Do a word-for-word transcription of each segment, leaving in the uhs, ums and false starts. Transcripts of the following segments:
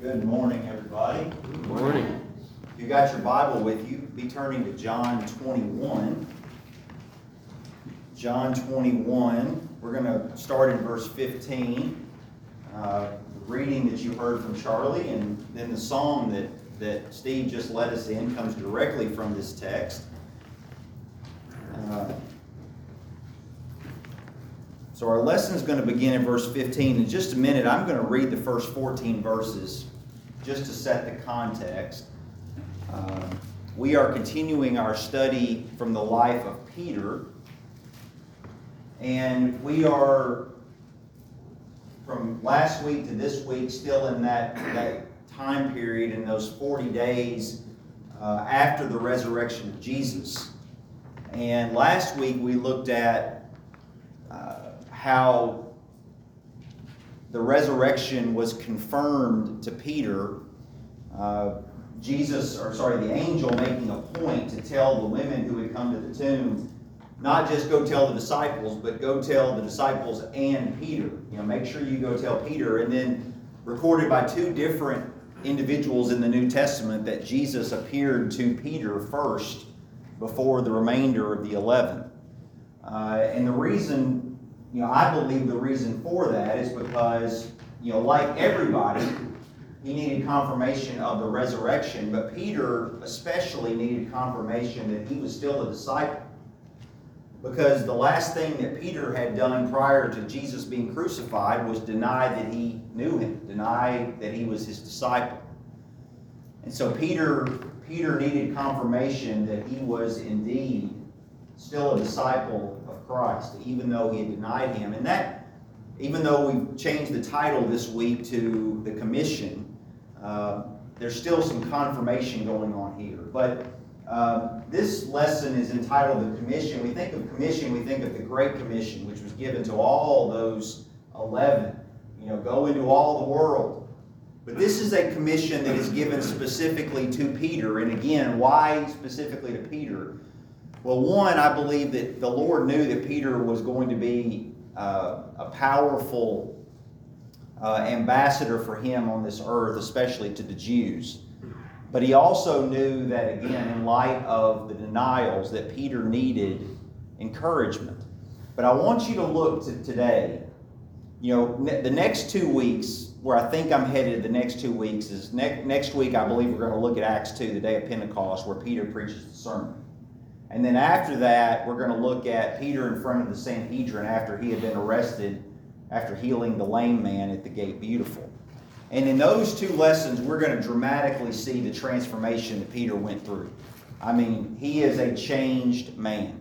Good morning, everybody. Good morning. If you got your Bible with you, be turning to John twenty-one. John twenty-one, we're going to start in verse fifteen. Uh, the reading that you heard from Charlie, and then the psalm that, that Steve just led us in comes directly from this text. Uh, so our lesson is going to begin in verse fifteen. In just a minute, I'm going to read the first fourteen verses just to set the context. Uh, we are continuing our study from the life of Peter, and we are, from last week to this week, still in that, that time period, in those forty days uh, after the resurrection of Jesus. And last week we looked at uh, how the resurrection was confirmed to Peter. Uh, Jesus, or sorry, the angel making a point to tell the women who had come to the tomb, not just go tell the disciples, but go tell the disciples and Peter. You know, make sure you go tell Peter. And then recorded by two different individuals in the New Testament that Jesus appeared to Peter first before the remainder of the eleven. Uh, and the reason, you know, I believe the reason for that is because, you know, like everybody, he needed confirmation of the resurrection, but Peter especially needed confirmation that he was still a disciple. Because the last thing that Peter had done prior to Jesus being crucified was deny that he knew him, deny that he was his disciple. And so Peter, Peter needed confirmation that he was indeed still a disciple of Christ, even though he had denied him. And that, even though we've changed the title this week to the Commission, uh, there's still some confirmation going on here. But uh, this lesson is entitled The Commission. We think of Commission, we think of the Great Commission, which was given to all those eleven. You know, go into all the world. But this is a commission that is given specifically to Peter. And again, why specifically to Peter? Well, one, I believe that the Lord knew that Peter was going to be uh, a powerful uh, ambassador for him on this earth, especially to the Jews. But he also knew that, again, in light of the denials, that Peter needed encouragement. But I want you to look to today. You know, ne- the next two weeks, where I think I'm headed the next two weeks, is ne- next week I believe we're going to look at Acts two, the day of Pentecost, where Peter preaches the sermon. And then after that, we're going to look at Peter in front of the Sanhedrin after he had been arrested, after healing the lame man at the Gate Beautiful. And in those two lessons, we're going to dramatically see the transformation that Peter went through. I mean, he is a changed man.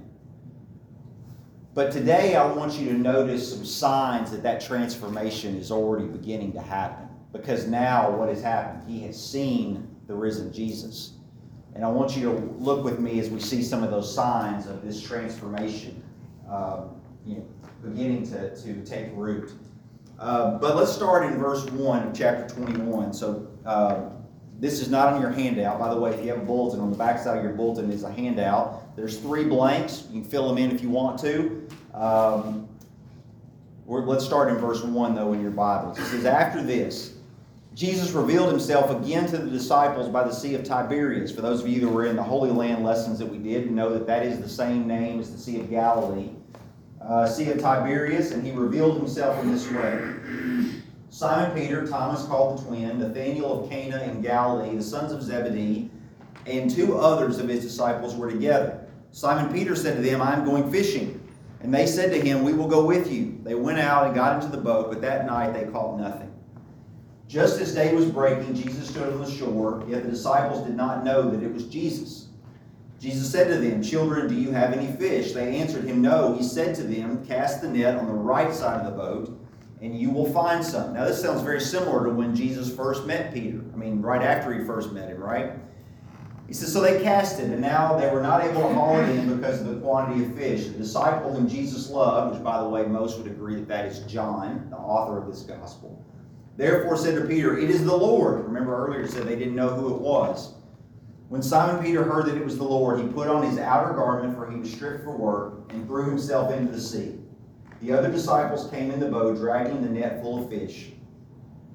But today I want you to notice some signs that that transformation is already beginning to happen. Because now what has happened? He has seen the risen Jesus. And I want you to look with me as we see some of those signs of this transformation um, you know, beginning to, to take root. Uh, but let's start in verse one of chapter twenty-one. So uh, this is not on your handout. By the way, if you have a bulletin, on the back side of your bulletin is a handout. There's three blanks. You can fill them in if you want to. Um, we're, let's start in verse one, though, in your Bibles. It says, after this, Jesus revealed himself again to the disciples by the Sea of Tiberias. For those of you that were in the Holy Land lessons that we did, know that that is the same name as the Sea of Galilee. Uh, Sea of Tiberias, and he revealed himself in this way. Simon Peter, Thomas called the twin, Nathanael of Cana in Galilee, the sons of Zebedee, and two others of his disciples were together. Simon Peter said to them, I am going fishing. And they said to him, we will go with you. They went out and got into the boat, but that night they caught nothing. Just as day was breaking, Jesus stood on the shore, yet the disciples did not know that it was Jesus. Jesus said to them, children, do you have any fish? They answered him, no. He said to them, cast the net on the right side of the boat, and you will find some. Now this sounds very similar to when Jesus first met Peter. I mean, right after he first met him, right? He says, so they cast it, and now they were not able to haul it in because of the quantity of fish. The disciple whom Jesus loved, which by the way, most would agree that that is John, the author of this gospel, therefore said to Peter, it is the Lord. Remember earlier it said they didn't know who it was. When Simon Peter heard that it was the Lord, he put on his outer garment, for he was stripped for work, and threw himself into the sea. The other disciples came in the boat, dragging the net full of fish,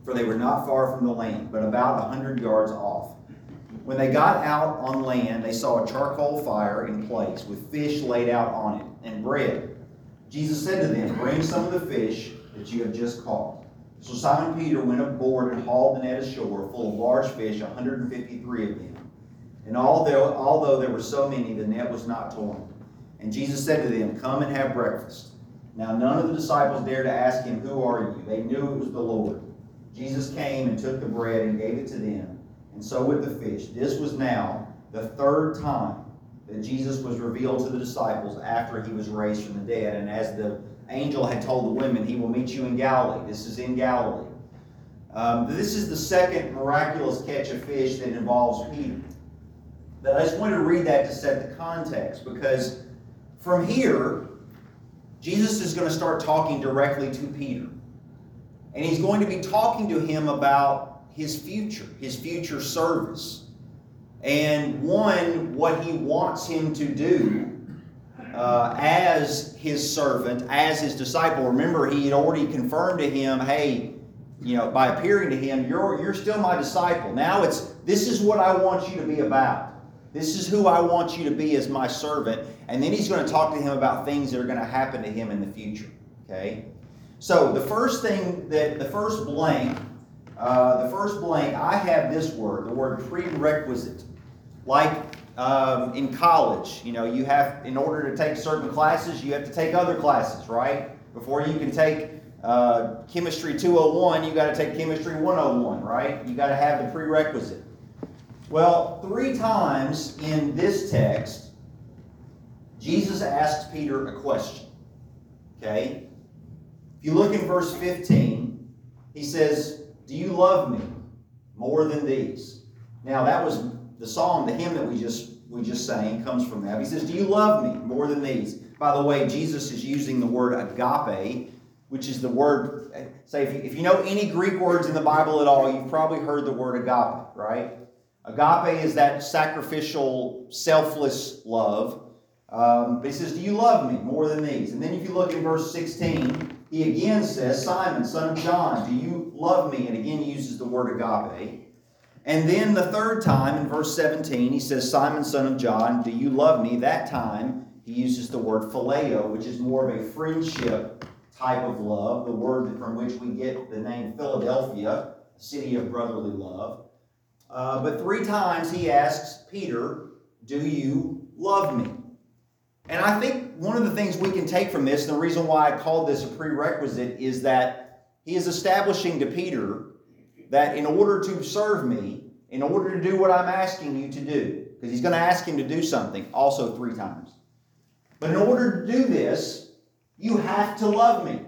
for they were not far from the land, but about a hundred yards off. When they got out on land, they saw a charcoal fire in place, with fish laid out on it, and bread. Jesus said to them, "Bring some of the fish that you have just caught." So Simon Peter went aboard and hauled the net ashore, full of large fish, one hundred fifty-three of them. And although, although there were so many, the net was not torn. And Jesus said to them, "Come and have breakfast." Now none of the disciples dared to ask him, "Who are you?" They knew it was the Lord. Jesus came and took the bread and gave it to them, and so with the fish. This was now the third time that Jesus was revealed to the disciples after he was raised from the dead. And as the angel had told the women, he will meet you in Galilee. This is in Galilee. Um, this is the second miraculous catch of fish that involves Peter. But I just wanted to read that to set the context, because from here, Jesus is going to start talking directly to Peter. And he's going to be talking to him about his future, his future service. And one, what he wants him to do uh, as his servant, as his disciple. Remember, he had already confirmed to him, hey, you know, by appearing to him, you're, you're still my disciple. Now it's, this is what I want you to be about. This is who I want you to be as my servant. And then he's going to talk to him about things that are going to happen to him in the future. Okay? So the first thing that, the first blank, uh, the first blank, I have this word, the word prerequisite. Like um, in college, you know, you have, in order to take certain classes, you have to take other classes, right? Before you can take uh, Chemistry two oh one, you got to take Chemistry one oh one, right? You got to have the prerequisite. Well, three times in this text, Jesus asks Peter a question. Okay? If you look in verse fifteen, he says, "Do you love me more than these?" Now, that was the song, the hymn that we just we just sang comes from that. He says, "Do you love me more than these?" By the way, Jesus is using the word agape, which is the word, say, if you, if you know any Greek words in the Bible at all, you've probably heard the word agape, right? Agape is that sacrificial, selfless love. Um, but he says, "Do you love me more than these?" And then if you look in verse sixteen, he again says, "Simon, son of John, do you love me?" And again uses the word agape. And then the third time in verse seventeen, he says, "Simon, son of John, do you love me?" That time he uses the word phileo, which is more of a friendship type of love, the word from which we get the name Philadelphia, city of brotherly love. Uh, but three times he asks Peter, "Do you love me?" And I think one of the things we can take from this, and the reason why I called this a prerequisite, is that he is establishing to Peter that in order to serve me, in order to do what I'm asking you to do, because he's going to ask him to do something also three times. But in order to do this, you have to love me.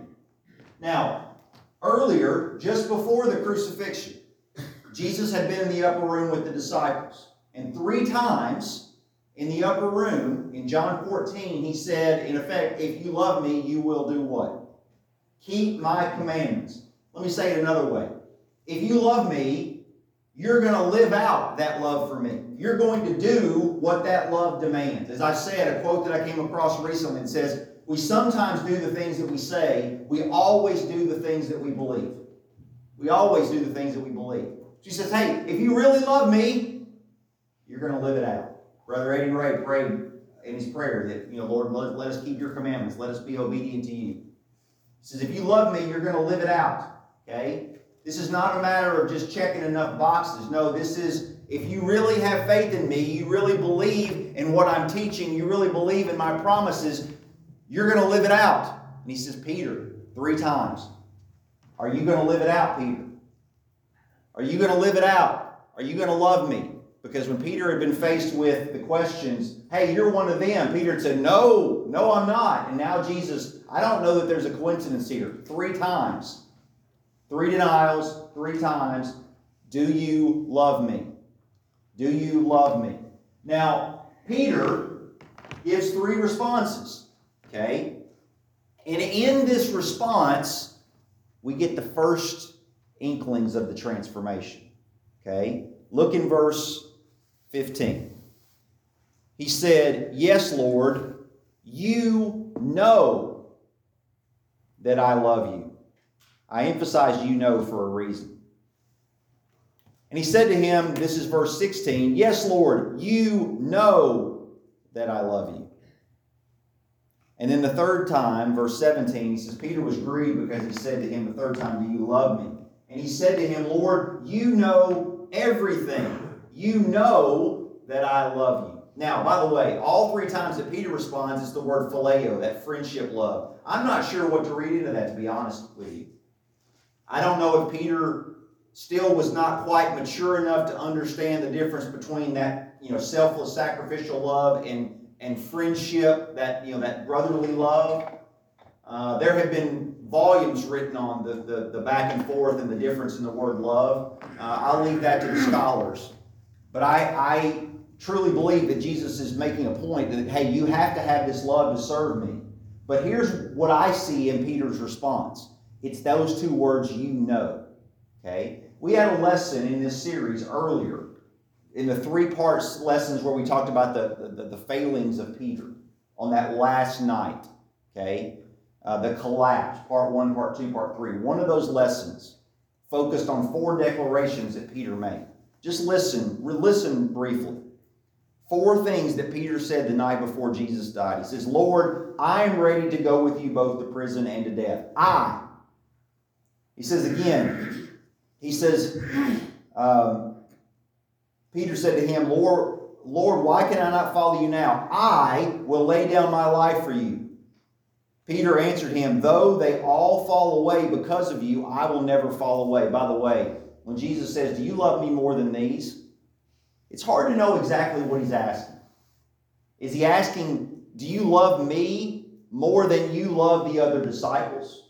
Now, earlier, just before the crucifixion, Jesus had been in the upper room with the disciples. And three times in the upper room, in John fourteen, he said, in effect, "If you love me, you will do what? Keep my commandments." Let me say it another way. If you love me, you're going to live out that love for me. You're going to do what that love demands. As I said, a quote that I came across recently, it says, "We sometimes do the things that we say. We always do the things that we believe." We always do the things that we believe. She says, hey, if you really love me, you're going to live it out. Brother Eddie Ray prayed in his prayer that, you know, Lord, let, let us keep your commandments. Let us be obedient to you. He says, if you love me, you're going to live it out. Okay? This is not a matter of just checking enough boxes. No, this is, if you really have faith in me, you really believe in what I'm teaching, you really believe in my promises, you're going to live it out. And he says, Peter, three times, are you going to live it out, Peter? Are you going to live it out? Are you going to love me? Because when Peter had been faced with the questions, hey, you're one of them, Peter said, no, no, I'm not. And now Jesus, I don't know that there's a coincidence here. Three times. Three denials, three times. Do you love me? Do you love me? Now, Peter gives three responses. Okay? And in this response, we get the first inklings of the transformation. Okay? Look in verse fifteen. He said, yes, Lord, you know that I love you. I emphasize you know for a reason. And he said to him, this is verse sixteen, yes, Lord, you know that I love you. And then the third time, verse seventeen, he says, Peter was grieved because he said to him the third time, do you love me? And he said to him, Lord, you know everything. You know that I love you. Now, by the way, all three times that Peter responds, it's the word phileo, that friendship love. I'm not sure what to read into that, to be honest with you. I don't know if Peter still was not quite mature enough to understand the difference between that, you know, selfless, sacrificial love and and friendship, that, you know, that brotherly love. Uh, there have been volumes written on the, the, the back and forth and the difference in the word love. Uh, I'll leave that to the scholars. But I, I truly believe that Jesus is making a point that, hey, you have to have this love to serve me. But here's what I see in Peter's response. It's those two words, you know. Okay? We had a lesson in this series earlier, in the three parts lessons where we talked about the, the, the failings of Peter on that last night, okay? Uh, the collapse, part one, part two, part three. One of those lessons focused on four declarations that Peter made. Just listen, listen briefly. Four things that Peter said the night before Jesus died. He says, Lord, I am ready to go with you both to prison and to death. I. He says again, he says, um, Peter said to him, Lord, Lord, why can I not follow you now? I will lay down my life for you. Peter answered him, though they all fall away because of you, I will never fall away. By the way, when Jesus says, do you love me more than these? It's hard to know exactly what he's asking. Is he asking, do you love me more than you love the other disciples?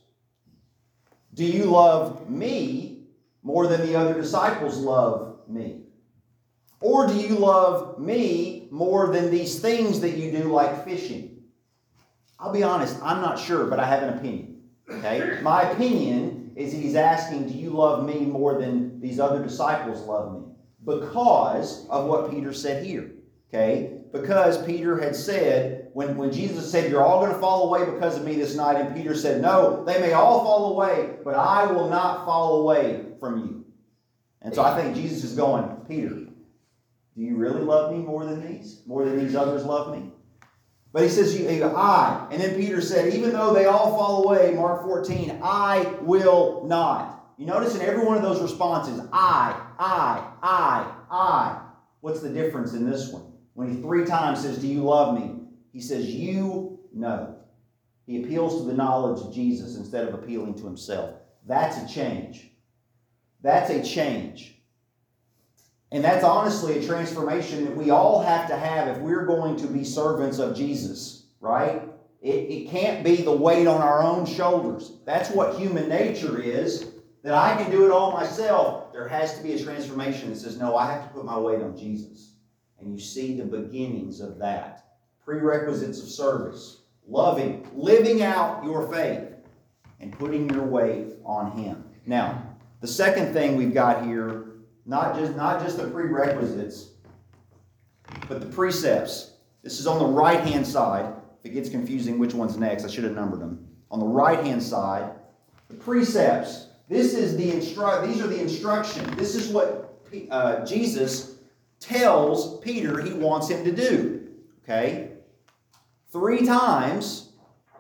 Do you love me more than the other disciples love me? Or do you love me more than these things that you do, like fishing? I'll be honest, I'm not sure, but I have an opinion. Okay? My opinion is he's asking, do you love me more than these other disciples love me? Because of what Peter said here. Okay? Because Peter had said, when, when Jesus said, you're all going to fall away because of me this night, and Peter said, no, they may all fall away, but I will not fall away from you. And so I think Jesus is going, Peter, do you really love me more than these? More than these others love me? But he says, you, I. And then Peter said, even though they all fall away, Mark fourteen, I will not. You notice in every one of those responses, I, I, I, I. What's the difference in this one? When he three times says, do you love me? He says, you know. He appeals to the knowledge of Jesus instead of appealing to himself. That's a change. That's a change. And that's honestly a transformation that we all have to have if we're going to be servants of Jesus, right? It, it can't be the weight on our own shoulders. That's what human nature is, that I can do it all myself. There has to be a transformation that says, no, I have to put my weight on Jesus. And you see the beginnings of that. Prerequisites of service, loving, living out your faith, and putting your weight on Him. Now, the second thing we've got here, Not just, not just the prerequisites, but the precepts. This is on the right-hand side. If it gets confusing which one's next, I should have numbered them. On the right-hand side, the precepts. This is the instru- These are the instructions. This is what uh, Jesus tells Peter he wants him to do. Okay? Three times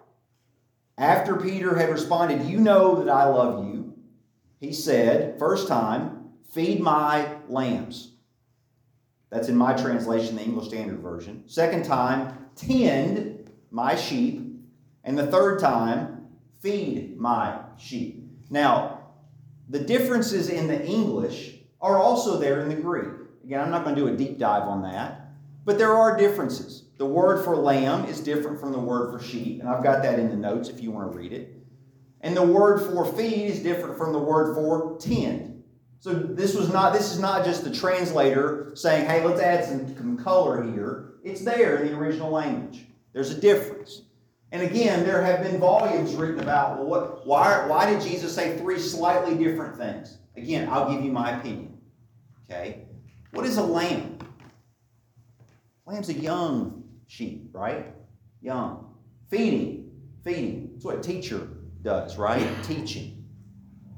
after Peter had responded, you know that I love you, he said, first time, feed my lambs. That's in my translation, the English Standard Version. Second time, tend my sheep. And the third time, feed my sheep. Now, the differences in the English are also there in the Greek. Again, I'm not going to do a deep dive on that. But there are differences. The word for lamb is different from the word for sheep. And I've got that in the notes if you want to read it. And the word for feed is different from the word for tend. So this was not. This is not just the translator saying, hey, let's add some, some color here. It's there in the original language. There's a difference. And again, there have been volumes written about, well, what, why, why did Jesus say three slightly different things? Again, I'll give you my opinion. Okay? What is a lamb? Lamb's a young sheep, right? Young. Feeding. Feeding. That's what a teacher does, right? Teaching.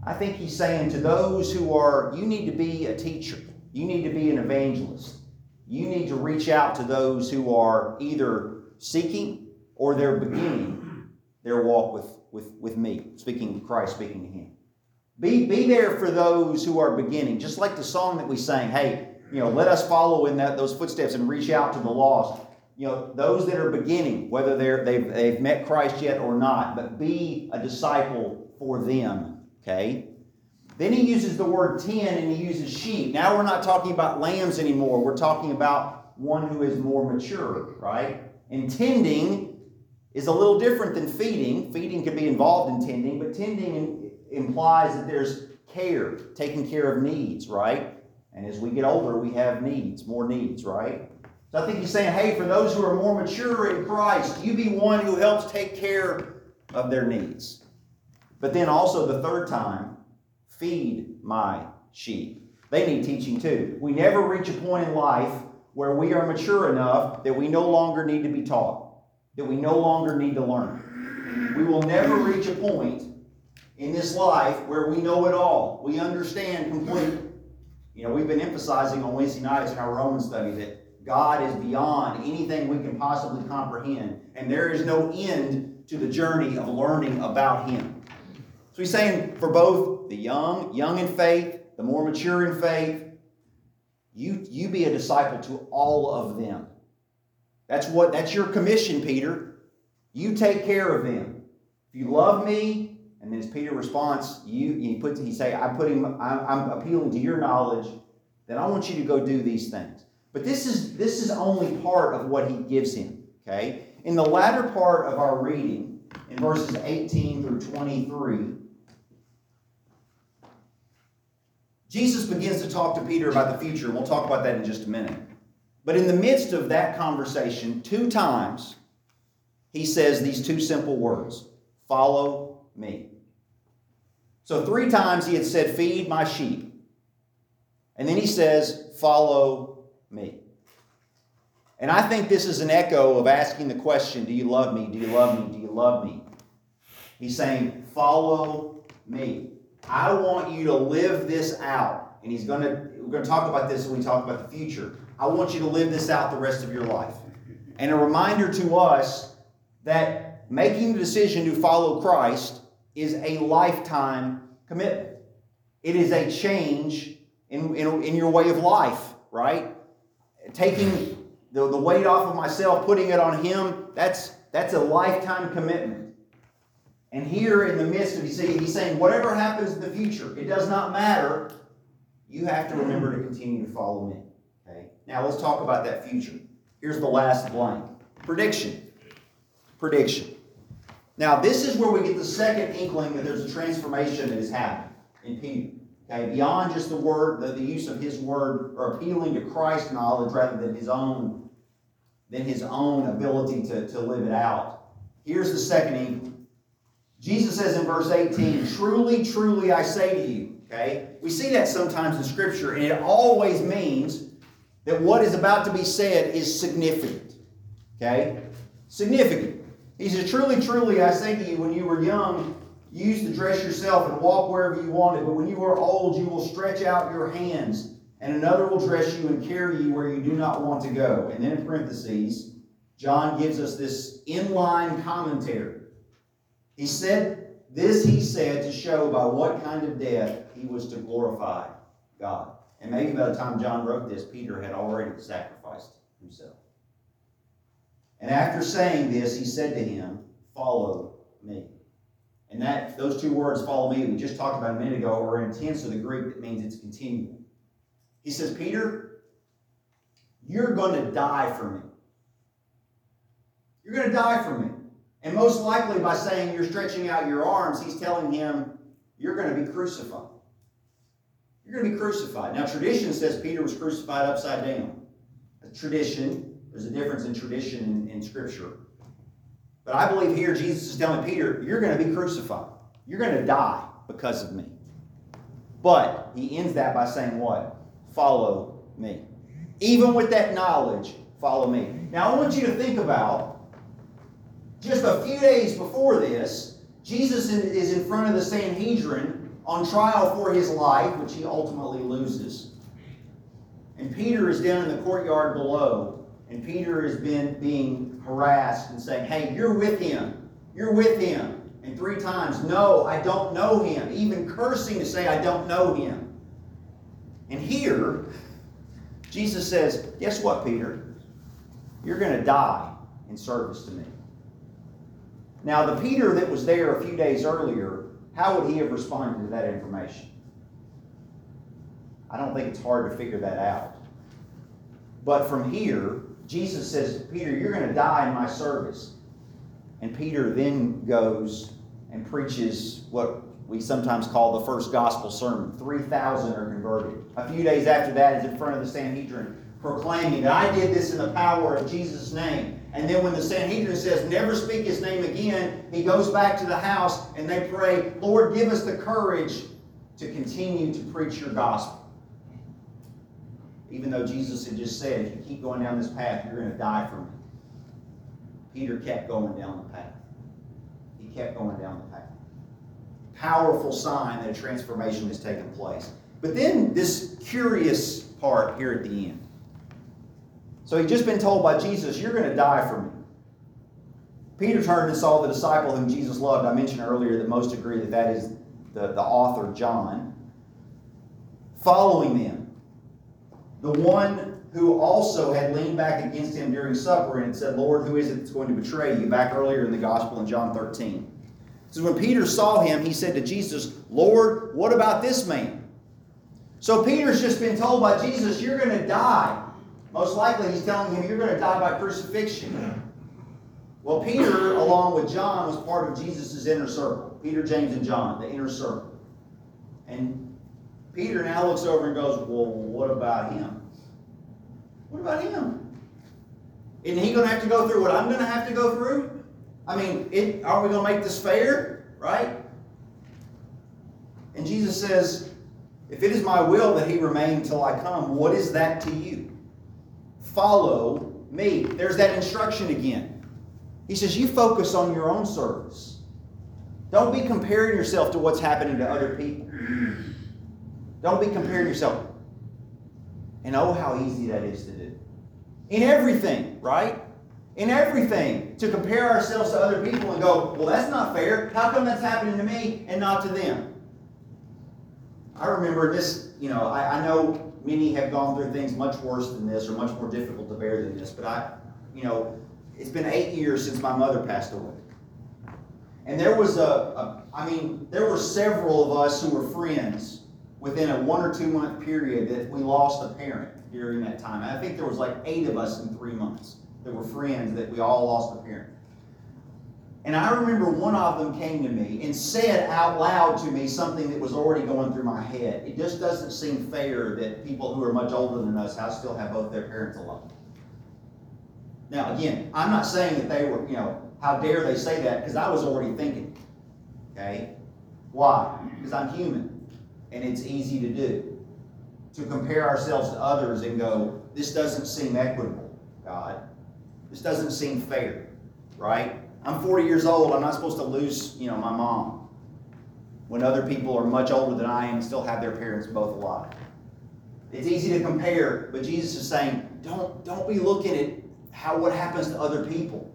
I think he's saying to those who are, you need to be a teacher. You need to be an evangelist. You need to reach out to those who are either seeking or they're beginning their walk with, with, with me, speaking of Christ, speaking to him. Be, be there for those who are beginning. Just like the song that we sang, hey, you know, let us follow in that, those footsteps and reach out to the lost. You know, those that are beginning, whether they're, they've, they've met Christ yet or not, but be a disciple for them, okay? Then he uses the word ten and he uses sheep. Now we're not talking about lambs anymore. We're talking about one who is more mature, right? And tending is a little different than feeding. Feeding can be involved in tending, but tending implies that there's care, taking care of needs, right? And as we get older, we have needs, more needs, right? So I think he's saying, hey, for those who are more mature in Christ, you be one who helps take care of their needs. But then also the third time, feed my sheep. They need teaching too. We never reach a point in life where we are mature enough that we no longer need to be taught, that we no longer need to learn. We will never reach a point in this life where we know it all. We understand completely. You know, we've been emphasizing on Wednesday nights in our Roman study that God is beyond anything we can possibly comprehend, and there is no end to the journey of learning about him. So he's saying for both the young, young in faith, the more mature in faith, you, you be a disciple to all of them. That's what that's your commission, Peter. You take care of them. If you love me, and then as Peter responds, you he puts he say, I put him, I'm, I'm appealing to your knowledge, then I want you to go do these things. But this is this is only part of what he gives him. Okay? In the latter part of our reading, in verses eighteen through twenty-three, Jesus begins to talk to Peter about the future, and we'll talk about that in just a minute. But in the midst of that conversation, two times, he says these two simple words, follow me. So three times he had said, feed my sheep. And then he says, follow me. And I think this is an echo of asking the question, do you love me? Do you love me? Do you love me? He's saying, follow me. I want you to live this out. And he's going to, we're going to talk about this when we talk about the future. I want you to live this out the rest of your life. And a reminder to us that making the decision to follow Christ is a lifetime commitment. It is a change in, in, in your way of life, right? Taking the, the weight off of myself, putting it on him, that's, that's a lifetime commitment. And here in the midst of, you see, he's saying, whatever happens in the future, it does not matter. You have to remember to continue to follow me. Okay? Now let's talk about that future. Here's the last blank. Prediction. Prediction. Now this is where we get the second inkling that there's a transformation that has happened in Peter. Okay? Beyond just the word, the, the use of his word, or appealing to Christ's knowledge rather than his own, than his own ability to, to live it out. Here's the second inkling. Jesus says in verse eighteen, truly, truly, I say to you. Okay? We see that sometimes in Scripture, and it always means that what is about to be said is significant. Okay? Significant. He says, truly, truly, I say to you, when you were young, you used to dress yourself and walk wherever you wanted, but when you are old, you will stretch out your hands, and another will dress you and carry you where you do not want to go. And then in parentheses, John gives us this inline commentary. He said, this he said to show by what kind of death he was to glorify God. And maybe by the time John wrote this, Peter had already sacrificed himself. And after saying this, he said to him, follow me. And that those two words, follow me, we just talked about a minute ago, are in tense of the Greek that means it's continual. He says, Peter, you're going to die for me. You're going to die for me. And most likely by saying you're stretching out your arms, he's telling him, you're going to be crucified. You're going to be crucified. Now, tradition says Peter was crucified upside down. A tradition, there's a difference in tradition in, in Scripture. But I believe here Jesus is telling Peter, you're going to be crucified. You're going to die because of me. But he ends that by saying what? Follow me. Even with that knowledge, follow me. Now, I want you to think about, just a few days before this, Jesus is in front of the Sanhedrin, on trial for his life, which he ultimately loses. And Peter is down in the courtyard below, and Peter has been being harassed and saying, hey, you're with him. You're with him. And three times, no, I don't know him. Even cursing to say, I don't know him. And here, Jesus says, guess what, Peter? You're going to die in service to me. Now, the Peter that was there a few days earlier, how would he have responded to that information? I don't think it's hard to figure that out. But from here, Jesus says, Peter, you're going to die in my service. And Peter then goes and preaches what we sometimes call the first gospel sermon. three thousand are converted. A few days after that, he's in front of the Sanhedrin proclaiming that I did this in the power of Jesus' name. And then when the Sanhedrin says, never speak his name again, he goes back to the house and they pray, Lord, give us the courage to continue to preach your gospel. Even though Jesus had just said, if you keep going down this path, you're going to die for me. Peter kept going down the path. He kept going down the path. Powerful sign that a transformation has taken place. But then this curious part here at the end. So he'd just been told by Jesus, you're going to die for me. Peter turned and saw the disciple whom Jesus loved. I mentioned earlier that most agree that that is the, the author, John, following them. The one who also had leaned back against him during supper and said, Lord, who is it that's going to betray you? Back earlier in the gospel in John thirteen. So when Peter saw him, he said to Jesus, Lord, what about this man? So Peter's just been told by Jesus, you're going to die. Most likely he's telling him, you're going to die by crucifixion. Well, Peter, along with John, was part of Jesus' inner circle. Peter, James, and John, the inner circle. And Peter now looks over and goes, well, what about him? What about him? Isn't he going to have to go through what I'm going to have to go through? I mean, it, are we going to make this fair? Right? And Jesus says, if it is my will that he remain until I come, what is that to you? Follow me. There's that instruction again. He says, you focus on your own service. Don't be comparing yourself to what's happening to other people. Don't be comparing yourself. And oh, how easy that is to do. In everything, right? In everything. To compare ourselves to other people and go, well, that's not fair. How come that's happening to me and not to them? I remember this, you know, I, I know many have gone through things much worse than this or much more difficult to bear than this, but I, you know, it's been eight years since my mother passed away. And there was a, a I mean, there were several of us who were friends within a one or two month period that we lost a parent during that time. And I think there was like eight of us in three months that were friends that we all lost a parent. And I remember one of them came to me and said out loud to me something that was already going through my head. It just doesn't seem fair that people who are much older than us have still have both their parents alive. Now, again, I'm not saying that they were, you know, how dare they say that, because I was already thinking. Okay? Why? Because I'm human. And it's easy to do. To compare ourselves to others and go, this doesn't seem equitable, God. This doesn't seem fair, right? I'm forty years old. I'm not supposed to lose, you know, my mom. When other people are much older than I am and still have their parents both alive. It's easy to compare, but Jesus is saying, don't, don't be looking at how what happens to other people.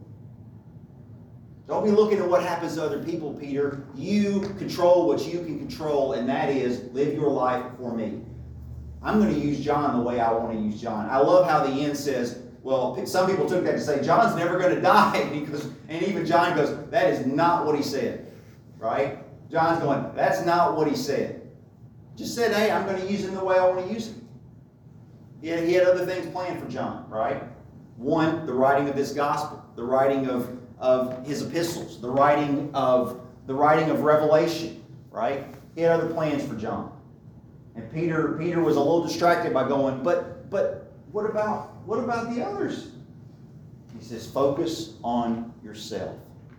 Don't be looking at what happens to other people, Peter. You control what you can control, and that is live your life for me. I'm going to use John the way I want to use John. I love how the end says, well, some people took that to say, John's never going to die, because, and even John goes, that is not what he said, right? John's going, that's not what he said. Just said, hey, I'm going to use him the way I want to use him. He had, he had other things planned for John, right? One, the writing of this gospel, the writing of of his epistles, the writing of the writing of Revelation, right? He had other plans for John. And Peter, Peter was a little distracted by going, but but what about what about the others? He says, focus on yourself.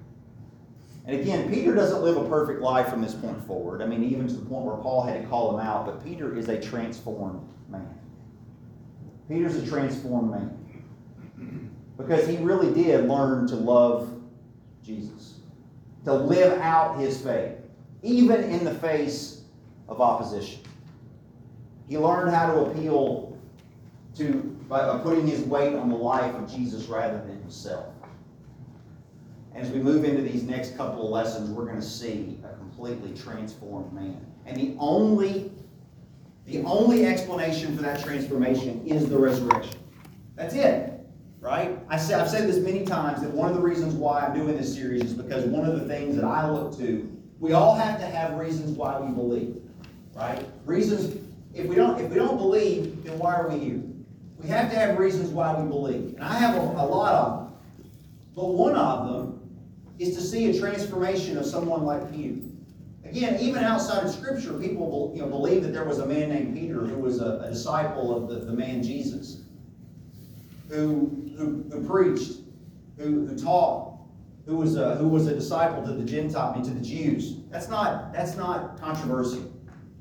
And again, Peter doesn't live a perfect life from this point forward. I mean, even to the point where Paul had to call him out, but Peter is a transformed man. Peter's a transformed man. Because he really did learn to love Jesus. To live out his faith. Even in the face of opposition. He learned how to appeal to by putting his weight on the life of Jesus rather than himself. And as we move into these next couple of lessons, we're going to see a completely transformed man. And the only, the only explanation for that transformation is the resurrection. That's it. Right? I say, I've said this many times that one of the reasons why I'm doing this series is because one of the things that I look to, we all have to have reasons why we believe. Right? Reasons, if we don't, if we don't believe, then why are we here? We have to have reasons why we believe. And I have a, a lot of them. But one of them is to see a transformation of someone like Peter. Again, even outside of Scripture, people you know, believe that there was a man named Peter who was a, a disciple of the, the man Jesus. Who, who, who preached, who, who taught, who was, a, who was a disciple to the Gentiles, I mean, to the Jews. That's not, that's not controversial.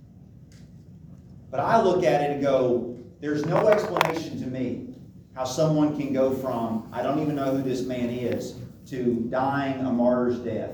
But I look at it and go, there's no explanation to me how someone can go from, I don't even know who this man is, to dying a martyr's death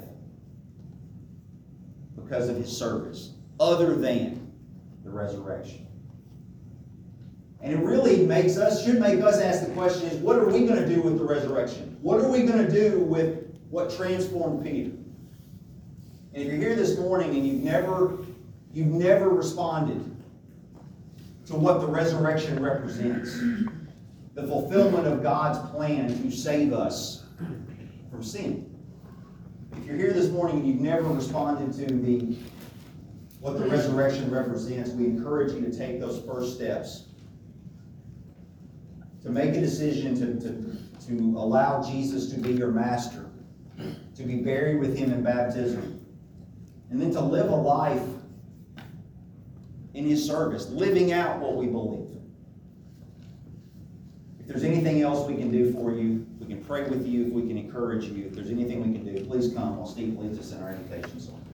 because of his service, other than the resurrection. And it really makes us, should make us ask the question is, what are we going to do with the resurrection? What are we going to do with what transformed Peter? And if you're here this morning and you've never, you've never responded to what the resurrection represents, the fulfillment of God's plan to save us from sin. If you're here this morning and you've never responded to the what the resurrection represents, we encourage you to take those first steps. To make a decision to, to, to allow Jesus to be your master, to be buried with him in baptism, and then to live a life in his service, living out what we believe. If there's anything else we can do for you, we can pray with you, if we can encourage you, if there's anything we can do, please come while Steve leads us in our invitation song.